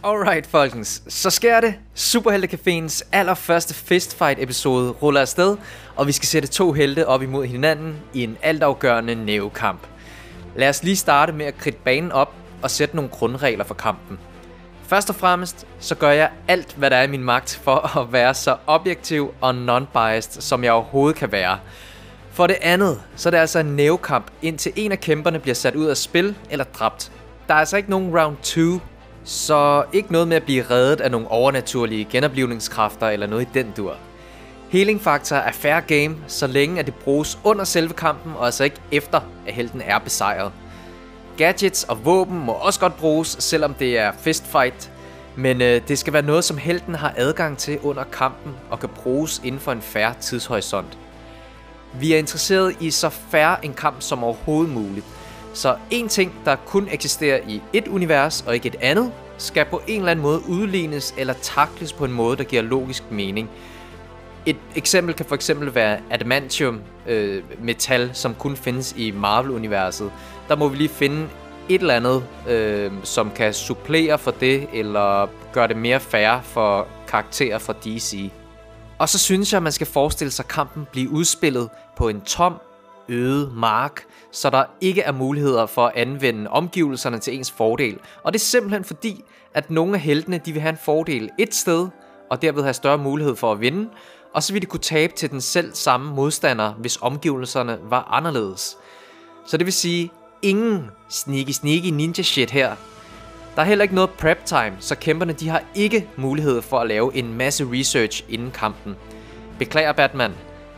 Alright folkens, så sker det. Superhelte-caféens allerførste fistfight episode ruller afsted, og vi skal sætte to helte op imod hinanden i en altafgørende nævekamp. Lad os lige starte med at kridte banen op og sætte nogle grundregler for kampen. Først og fremmest, så gør jeg alt, hvad der er i min magt for at være så objektiv og non-biased, som jeg overhovedet kan være. For det andet, så er det altså en nævekamp, indtil en af kæmperne bliver sat ud af spil eller dræbt. Der er altså ikke nogen round 2, så ikke noget med at blive reddet af nogle overnaturlige genoplivningskræfter eller noget i den dur. Healing Factor er fair game, så længe at det bruges under selve kampen, og altså ikke efter at helten er besejret. Gadgets og våben må også godt bruges, selvom det er fistfight, men det skal være noget, som helten har adgang til under kampen og kan bruges inden for en fair tidshorisont. Vi er interesseret i så fair en kamp som overhovedet muligt, så en ting, der kun eksisterer i et univers og ikke et andet, skal på en eller anden måde udlignes eller takles på en måde, der giver logisk mening. Et eksempel kan for eksempel være adamantium metal, som kun findes i Marvel-universet. Der må vi lige finde et eller andet, som kan supplere for det, eller gøre det mere fair for karakterer fra DC. Og så synes jeg, at man skal forestille sig kampen blive udspillet på en tom, øde mark, så der ikke er muligheder for at anvende omgivelserne til ens fordel. Og det er simpelthen fordi, at nogle af heltene de vil have en fordel et sted, og derved have større mulighed for at vinde, og så vil de kunne tabe til den selv samme modstander, hvis omgivelserne var anderledes. Så det vil sige, ingen sneaky ninja shit her. Der er heller ikke noget prep time, så kæmperne de har ikke mulighed for at lave en masse research inden kampen. Beklager Batman.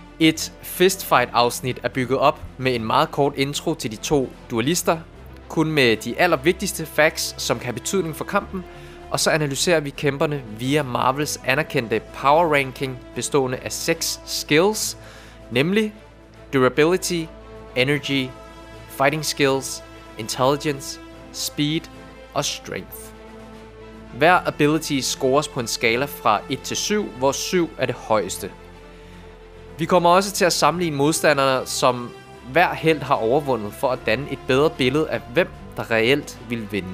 Et fistfight afsnit er bygget op med en meget kort intro til de to dualister, kun med de allervigtigste facts, som kan have betydning for kampen, og så analyserer vi kæmperne via Marvels anerkendte power ranking bestående af 6 skills, nemlig durability, energy, fighting skills, intelligence, speed og strength. Hver ability scores på en skala fra 1 til 7, hvor 7 er det højeste. Vi kommer også til at sammenligne modstanderne, som hver helt har overvundet, for at danne et bedre billede af hvem der reelt vil vinde.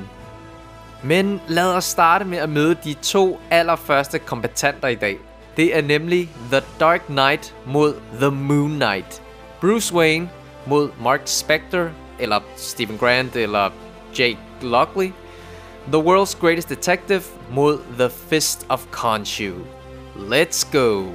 Men lad os starte med at møde de to allerførste kombattanter i dag. Det er nemlig The Dark Knight mod The Moon Knight. Bruce Wayne mod Mark Spector, eller Stephen Grant, eller Jake Lockley. The World's Greatest Detective mod The Fist of Khonshu. Let's go!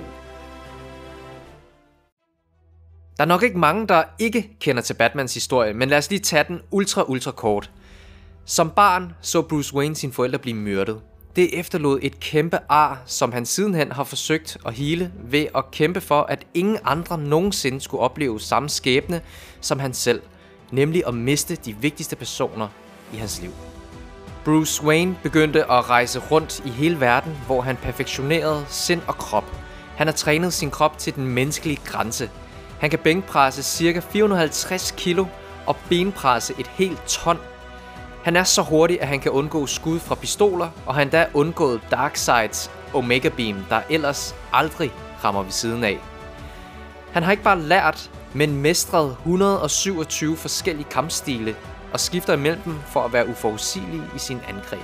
Der er nok ikke mange, der ikke kender til Batmans historie, men lad os lige tage den ultra kort. Som barn så Bruce Wayne sine forældre blive myrdet. Det efterlod et kæmpe ar, som han sidenhen har forsøgt at hele ved at kæmpe for, at ingen andre nogensinde skulle opleve samme skæbne som han selv, nemlig at miste de vigtigste personer i hans liv. Bruce Wayne begyndte at rejse rundt i hele verden, hvor han perfektionerede sind og krop. Han har trænet sin krop til den menneskelige grænse. Han kan bænkpresse ca. 450 kilo og benpresse et helt ton. Han er så hurtig, at han kan undgå skud fra pistoler, og han har endda undgået Darkseids Omega Beam, der ellers aldrig rammer ved siden af. Han har ikke bare lært, men mestret 127 forskellige kampstile og skifter imellem dem for at være uforudsigelig i sin angreb.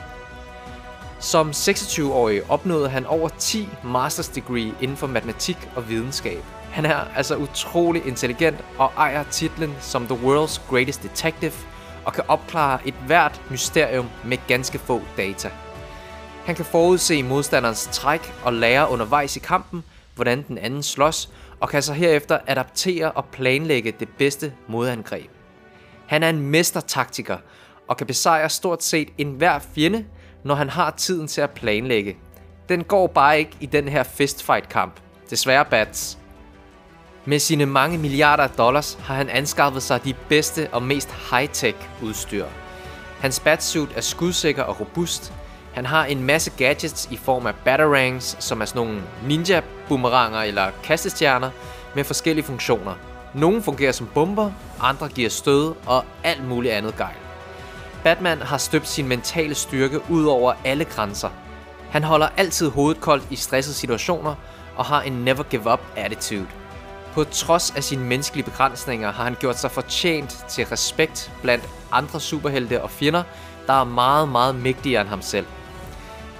Som 26-årig opnåede han over 10 masters degree inden for matematik og videnskab. Han er altså utrolig intelligent og ejer titlen som The World's Greatest Detective og kan opklare et hvert mysterium med ganske få data. Han kan forudse modstanderens træk og lære undervejs i kampen, hvordan den anden slås, og kan så herefter adaptere og planlægge det bedste modangreb. Han er en mestertaktiker og kan besejre stort set enhver fjende, når han har tiden til at planlægge. Den går bare ikke i den her fistfight-kamp. Desværre Bats. Med sine mange milliarder af dollars har han anskaffet sig de bedste og mest high-tech udstyr. Hans batsuit er skudsikker og robust. Han har en masse gadgets i form af batarangs, som er sådan nogle ninja-boomeranger eller kastestjerner med forskellige funktioner. Nogle fungerer som bomber, andre giver stød og alt muligt andet gejl. Batman har støbt sin mentale styrke ud over alle grænser. Han holder altid hovedet koldt i stressede situationer og har en never give up attitude. På trods af sine menneskelige begrænsninger har han gjort sig fortjent til respekt blandt andre superhelte og fjender, der er meget mægtigere end ham selv.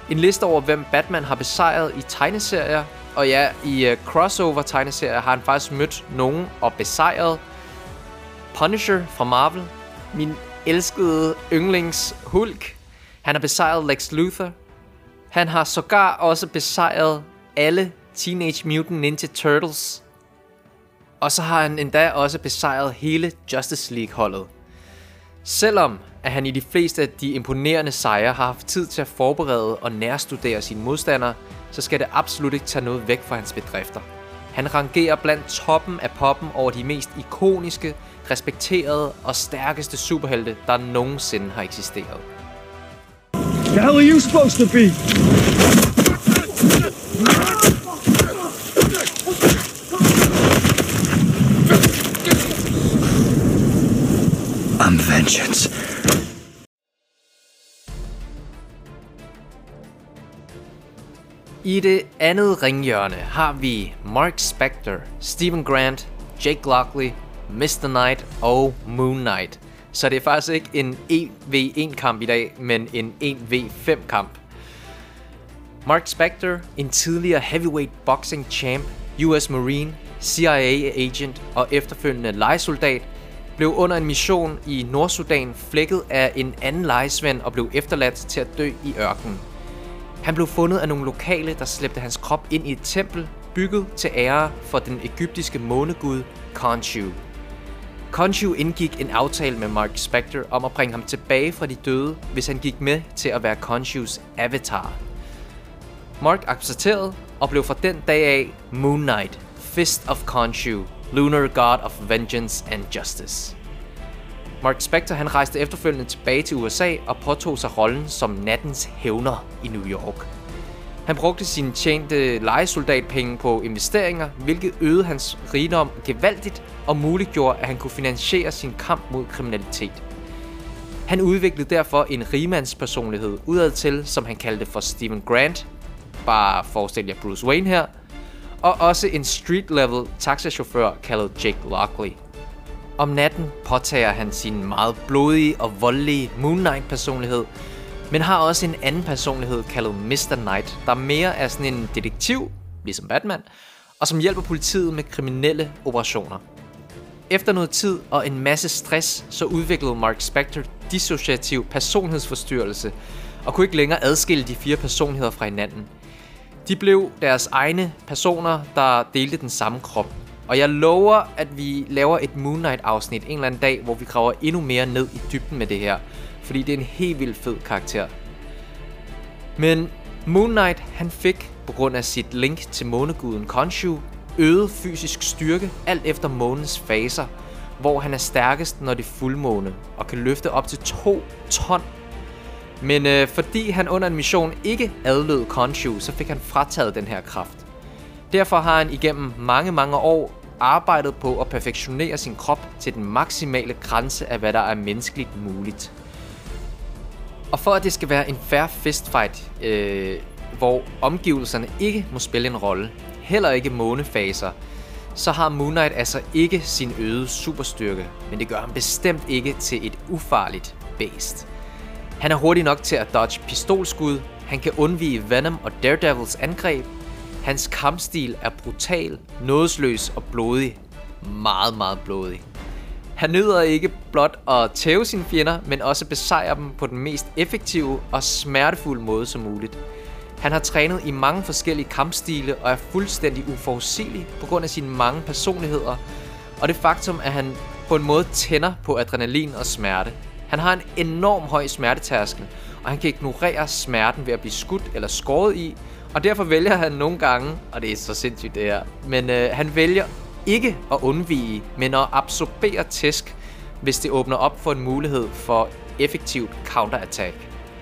En liste over, hvem Batman har besejret i tegneserier. Og ja, i crossover-tegneserier har han faktisk mødt nogen og besejret. Punisher fra Marvel. Min elskede yndlings Hulk. Han har besejret Lex Luthor. Han har sågar også besejret alle Teenage Mutant Ninja Turtles. Og så har han endda også besejret hele Justice League-holdet. Selvom at han i de fleste af de imponerende sejre har haft tid til at forberede og nærstudere sine modstandere, så skal det absolut ikke tage noget væk fra hans bedrifter. Han rangerer blandt toppen af poppen over de mest ikoniske, respekterede og stærkeste superhelte, der nogensinde har eksisteret. The hell are you supposed to be? I'm vengeance. I det andet ringhjørne har vi Mark Spector, Stephen Grant, Jake Lockley, Mr. Knight og Moon Knight. Så det er faktisk ikke en 1v1 kamp i dag, men en 1v5 kamp. Mark Spector, en tidligere heavyweight boxing champ, US Marine, CIA agent og efterfølgende lejesoldat, blev under en mission i Nordsudan flækket af en anden lejesvend og blev efterladt til at dø i ørkenen. Han blev fundet af nogle lokale, der slæbte hans krop ind i et tempel, bygget til ære for den egyptiske månegud Khonshu. Khonshu indgik en aftale med Mark Spector om at bringe ham tilbage fra de døde, hvis han gik med til at være Khonshus avatar. Mark accepterede og blev fra den dag af Moon Knight, Fist of Khonshu, Lunar God of Vengeance and Justice. Mark Spector han rejste efterfølgende tilbage til USA og påtog sig rollen som nattens hævner i New York. Han brugte sine tjente lejesoldatpenge på investeringer, hvilket øgede hans rigdom gevaldigt og muliggjorde, at han kunne finansiere sin kamp mod kriminalitet. Han udviklede derfor en rigmandspersonlighed udadtil, som han kaldte for Stephen Grant, bare forestil jer Bruce Wayne her, og også en street-level taxachauffør kaldet Jake Lockley. Om natten påtager han sin meget blodige og voldelige Moon Knight-personlighed, men har også en anden personlighed kaldet Mr. Knight, der mere er sådan en detektiv, ligesom Batman, og som hjælper politiet med kriminelle operationer. Efter noget tid og en masse stress, så udviklede Mark Spector dissociativ personlighedsforstyrrelse og kunne ikke længere adskille de 4 personligheder fra hinanden. De blev deres egne personer, der delte den samme krop. Og jeg lover, at vi laver et Moon Knight afsnit en eller anden dag, hvor vi graver endnu mere ned i dybden med det her. Fordi det er en helt vildt fed karakter. Men Moon Knight, han fik, på grund af sit link til måneguden Khonshu, øget fysisk styrke alt efter månens faser, hvor han er stærkest, når det er fuldmåne, og kan løfte op til 2 ton. Men fordi han under en mission ikke adlød Khonshu, så fik han frataget den her kraft. Derfor har han igennem mange år arbejdet på at perfektionere sin krop til den maksimale grænse af, hvad der er menneskeligt muligt. Og for at det skal være en fair fistfight, hvor omgivelserne ikke må spille en rolle, heller ikke månefaser, så har Moon Knight altså ikke sin øgede superstyrke, men det gør ham bestemt ikke til et ufarligt beast. Han er hurtig nok til at dodge pistolskud, han kan undvige Venom og Daredevils angreb. Hans kampstil er brutal, nådesløs og blodig. Meget blodig. Han nyder ikke blot at tæve sine fjender, men også besejre dem på den mest effektive og smertefulde måde som muligt. Han har trænet i mange forskellige kampstile og er fuldstændig uforudsigelig på grund af sine mange personligheder, og det faktum, at han på en måde tænder på adrenalin og smerte. Han har en enorm høj smertetærskel, og han kan ignorere smerten ved at blive skudt eller skåret i, og derfor vælger han nogle gange, og det er så sindssygt det her, men han vælger ikke at undvige, men at absorbere tæsk, hvis det åbner op for en mulighed for effektivt counterattack.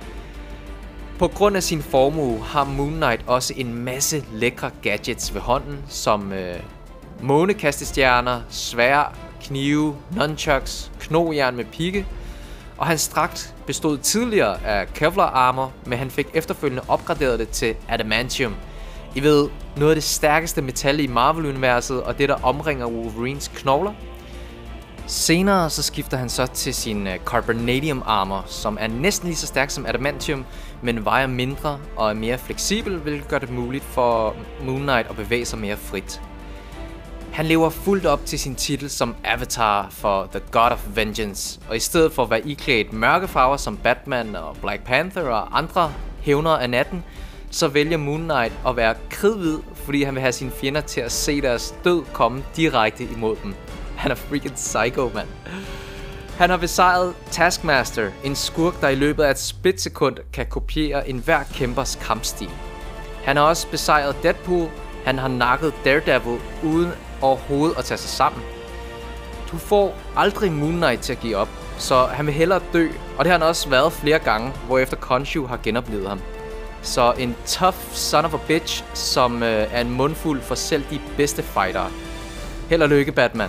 På grund af sin formue har Moon Knight også en masse lækre gadgets ved hånden, som månekastestjerner, sværd, knive, nunchucks, knogjern med pigge, og hans dragt bestod tidligere af Kevlar armor, men han fik efterfølgende opgraderet det til adamantium. I ved, noget af det stærkeste metal i Marvel-universet, og det der omringer Wolverines knogler. Senere så skifter han så til sin Carbonadium Armor, som er næsten lige så stærk som Adamantium, men vejer mindre og er mere fleksibel, hvilket gør det muligt for Moon Knight at bevæge sig mere frit. Han lever fuldt op til sin titel som avatar for The God of Vengeance, og i stedet for at være iklædt mørke farver som Batman og Black Panther og andre hævnere af natten, så vælger Moon Knight at være kridhvid, fordi han vil have sine fjender til at se deres død komme direkte imod dem. Han er freaking psycho, mand. Han har besejret Taskmaster, en skurk, der i løbet af et splitsekund kan kopiere enhver kæmpers kampstil. Han har også besejret Deadpool. Han har nakket Daredevil uden overhovedet at tage sig sammen. Du får aldrig Moon Knight til at give op, så han vil hellere dø, og det har han også været flere gange, hvorefter Khonshu har genoplevet ham. Så en tough son of a bitch, som er en mundfuld for selv de bedste fightere. Held og lykke, Batman.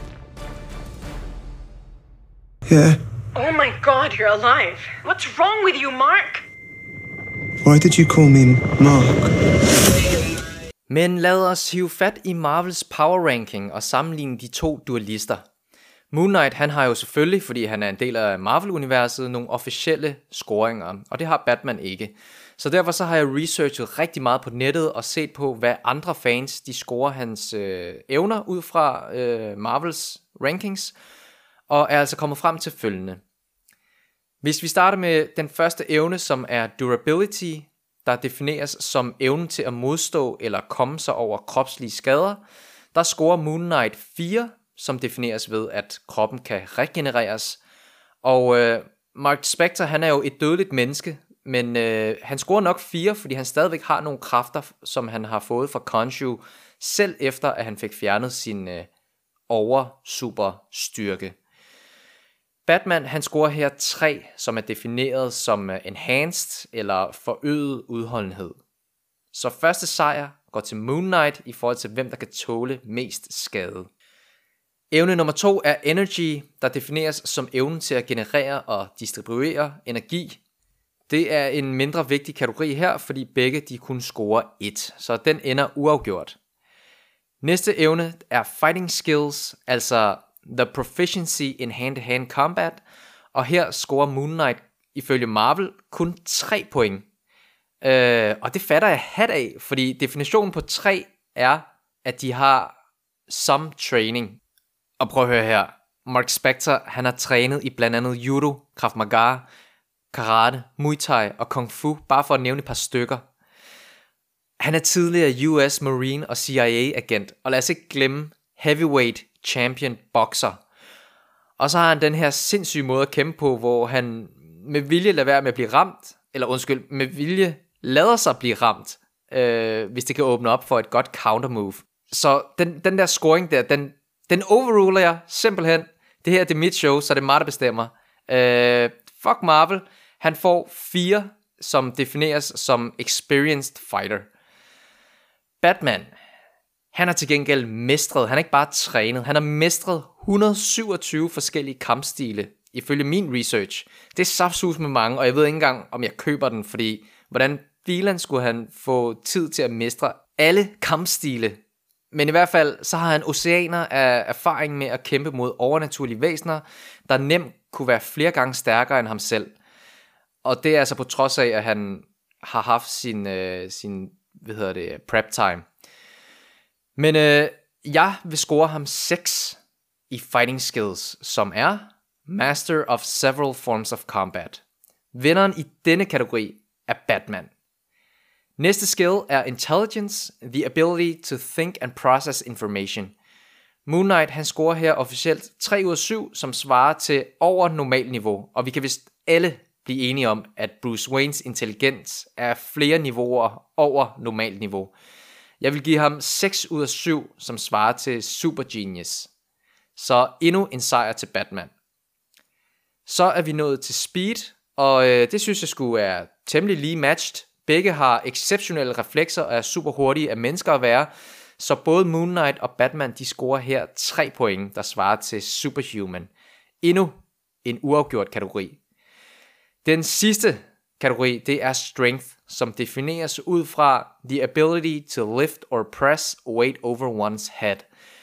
Yeah. Oh my god, you're alive. What's wrong with you, Mark? Why did you call me Mark? Men lad os hive fat i Marvels power ranking og sammenligne de to duelister. Moon Knight, han har jo selvfølgelig, fordi han er en del af Marvel-universet, nogle officielle scoringer, og det har Batman ikke. Så derfor så har jeg researchet rigtig meget på nettet og set på, hvad andre fans de scorer hans evner ud fra Marvels rankings, og er altså kommet frem til følgende. Hvis vi starter med den første evne, som er durability, der defineres som evnen til at modstå eller komme sig over kropslige skader, der scorer Moon Knight 4, som defineres ved, at kroppen kan regenereres. Og Mark Spector, han er jo et dødeligt menneske, men han scorer nok 4, fordi han stadigvæk har nogle kræfter, som han har fået fra Khonshu, selv efter at han fik fjernet sin over-super-styrke. Batman, han scorer her 3, som er defineret som enhanced eller forøget udholdenhed. Så første sejr går til Moon Knight i forhold til, hvem der kan tåle mest skade. Evne nummer 2 er energy, der defineres som evnen til at generere og distribuere energi. Det er en mindre vigtig kategori her, fordi begge de kun scorer 1, så den ender uafgjort. Næste evne er fighting skills, altså the proficiency in hand-to-hand combat, og her scorer Moon Knight ifølge Marvel kun 3 point. Og det fatter jeg hat af, fordi definitionen på 3 er, at de har some training. Og prøv at høre her, Mark Spector, han har trænet i blandt andet judo, Krav Maga, karate, muay thai og kung fu, bare for at nævne et par stykker. Han er tidligere US Marine og CIA-agent, og lad os ikke glemme heavyweight champion boxer. Og så har han den her sindssyge måde at kæmpe på, hvor han med vilje lader være med at blive ramt, eller med vilje lader sig blive ramt, hvis det kan åbne op for et godt countermove. Så den der scoring der, den overruler jeg simpelthen. Det her det er mit show, så det er mig, der bestemmer. Fuck Marvel. Han får 4, som defineres som experienced fighter. Batman, han har til gengæld mestret, han er ikke bare trænet, han har mestret 127 forskellige kampstile, ifølge min research. Det er saftsus med mange, og jeg ved ikke engang, om jeg køber den, fordi hvordan filan skulle han få tid til at mestre alle kampstile? Men i hvert fald, så har han oceaner af erfaring med at kæmpe mod overnaturlige væsener, der nemt kunne være flere gange stærkere end ham selv. Og det er altså på trods af, at han har haft sin prep time. Men jeg vil score ham 6 i fighting skills, som er Master of Several Forms of Combat. Vinderen i denne kategori er Batman. Næste skill er Intelligence, the ability to think and process information. Moon Knight, han scorer her officielt 3 ud af 7, som svarer til over normal niveau, og vi kan vist alle blive enige om, at Bruce Waynes intelligens er flere niveauer over normalt niveau. Jeg vil give ham 6 ud af 7, som svarer til Super Genius. Så endnu en sejr til Batman. Så er vi nået til Speed, og det synes jeg skulle er temmelig lige matched. Begge har exceptionelle reflekser og er super hurtige af mennesker at være, så både Moon Knight og Batman de scorer her 3 point, der svarer til Superhuman. Endnu en uafgjort kategori. Den sidste kategori, det er Strength, som defineres ud fra the ability to lift or press weight over one's head.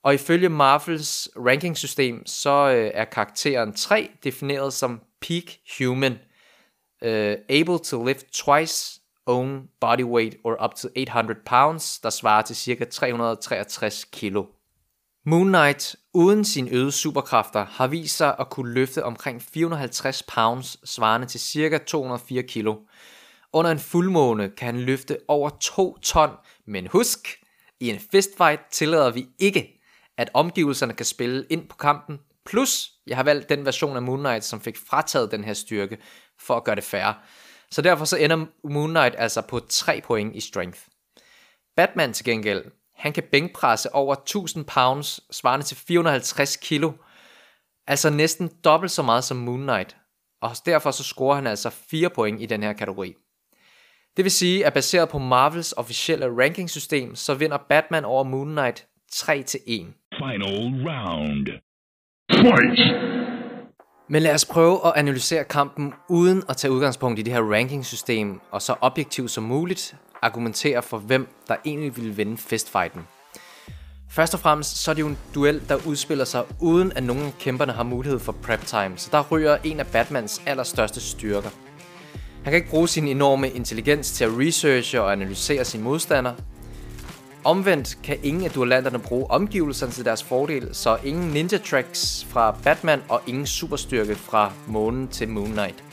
Og ifølge Marvels rankingsystem, så er karakteren 3 defineret som peak human. Able to lift twice own body weight or up to 800 pounds, der svarer til ca. 363 kilo. Moon Knight, uden sine øgede superkræfter, har vist sig at kunne løfte omkring 450 pounds, svarende til ca. 204 kilo. Under en fuldmåne kan han løfte over 2 ton, men husk, i en fistfight tillader vi ikke, at omgivelserne kan spille ind på kampen. Plus, jeg har valgt den version af Moon Knight, som fik frataget den her styrke, for at gøre det fair. Så derfor så ender Moon Knight altså på 3 point i strength. Batman til gengæld, han kan bænkpresse over 1000 pounds, svarende til 450 kilo. Altså næsten dobbelt så meget som Moon Knight. Og derfor så scorer han altså 4 point i den her kategori. Det vil sige, at baseret på Marvels officielle rankingsystem, så vinder Batman over Moon Knight 3-1. Final round. Fight! Men lad os prøve at analysere kampen uden at tage udgangspunkt i det her rankingsystem, og så objektivt som muligt argumentere for, hvem der egentlig ville vinde fistfighten. Først og fremmest så er det jo en duel, der udspiller sig uden at nogen af kæmperne har mulighed for prep time, så der ryger en af Batmans allerstørste styrker. Han kan ikke bruge sin enorme intelligens til at researche og analysere sin modstander. Omvendt kan ingen af duellanterne bruge omgivelserne til deres fordel, så ingen ninja tricks fra Batman og ingen superstyrke fra månen til Moon Knight.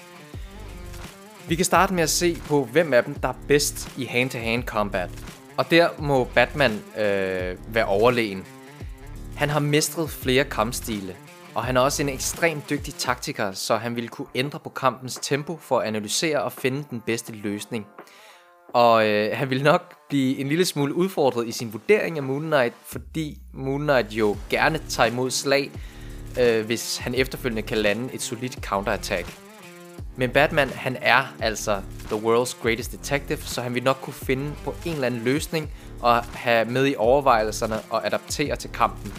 Vi kan starte med at se på, hvem af dem der er bedst i hand-to-hand combat. Og der må Batman være overlegen. Han har mestret flere kampstile, og han er også en ekstremt dygtig taktiker, så han ville kunne ændre på kampens tempo for at analysere og finde den bedste løsning. Og han ville nok blive en lille smule udfordret i sin vurdering af Moon Knight, fordi Moon Knight jo gerne tager imod slag, hvis han efterfølgende kan lande et solidt counterattack. Men Batman, han er altså the world's greatest detective, så han vil nok kunne finde på en eller anden løsning og have med i overvejelserne og adaptere til kampen.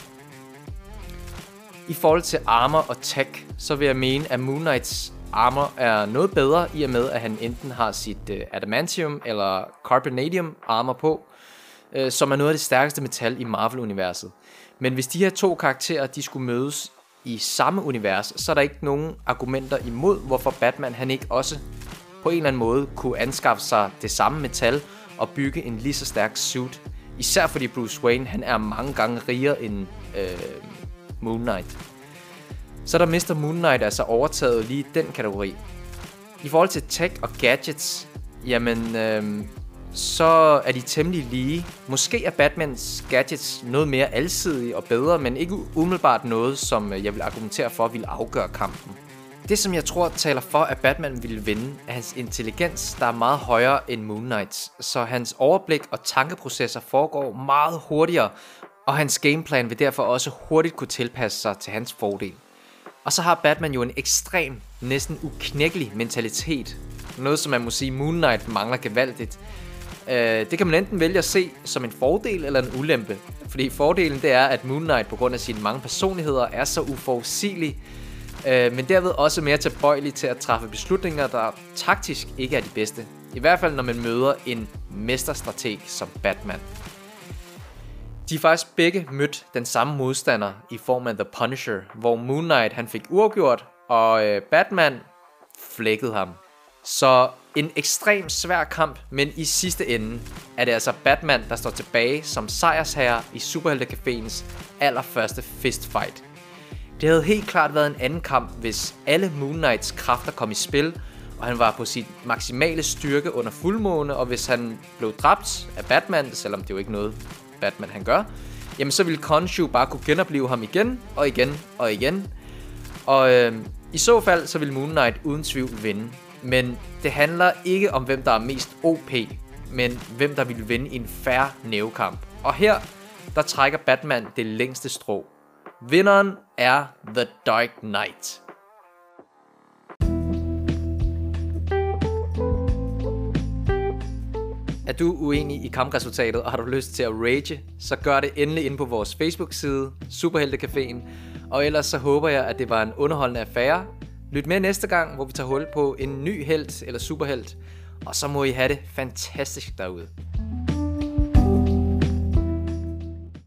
I forhold til armor og tech, så vil jeg mene, at Moon Knights armor er noget bedre, i og med at han enten har sit adamantium eller carbonadium armor på, som er noget af det stærkeste metal i Marvel-universet. Men hvis de her to karakterer de skulle mødes i samme univers, så er der ikke nogen argumenter imod, hvorfor Batman han ikke også på en eller anden måde kunne anskaffe sig det samme metal og bygge en lige så stærk suit. Især fordi Bruce Wayne han er mange gange rigere end Moon Knight. Så der mister Moon Knight altså overtaget lige den kategori. I forhold til tech og gadgets, jamen så er de temmelig lige. Måske er Batmans gadgets noget mere alsidige og bedre, men ikke umiddelbart noget, som jeg vil argumentere for vil afgøre kampen. Det som jeg tror taler for, at Batman ville vinde, er hans intelligens, der er meget højere end Moon Knights. Så hans overblik og tankeprocesser foregår meget hurtigere, og hans gameplan vil derfor også hurtigt kunne tilpasse sig til hans fordel. Og så har Batman jo en ekstrem, næsten uknækkelig mentalitet. Noget som man må sige Moon Knight mangler gevaldigt. Det kan man enten vælge at se som en fordel eller en ulempe. Fordi fordelen det er, at Moon Knight på grund af sine mange personligheder er så uforudsigelig, men derved også mere tilbøjelig til at træffe beslutninger, der taktisk ikke er de bedste. I hvert fald når man møder en mesterstrateg som Batman. De er faktisk begge mødt den samme modstander i form af The Punisher, hvor Moon Knight han fik uafgjort, og Batman flækkede ham. Så en ekstremt svær kamp, men i sidste ende er det altså Batman, der står tilbage som sejrsherre i Superheltecaféens allerførste fistfight. Det havde helt klart været en anden kamp, hvis alle Moon Knights kræfter kom i spil, og han var på sin maksimale styrke under fuldmåne, og hvis han blev dræbt af Batman, selvom det jo ikke noget Batman han gør, jamen så ville Khonshu bare kunne genopleve ham igen og igen og igen. Og i så fald så ville Moon Knight uden tvivl vinde. Men det handler ikke om hvem der er mest OP, men hvem der vil vinde i en fair nævekamp. Og her der trækker Batman det længste strå. Vinderen er The Dark Knight. Er du uenig i kampresultatet, og har du lyst til at rage, så gør det endelig inde på vores Facebook-side, Superheltecaféen. Og ellers så håber jeg, at det var en underholdende affære. Lyt med næste gang, hvor vi tager hul på en ny helt eller superhelt. Og så må I have det fantastisk derude.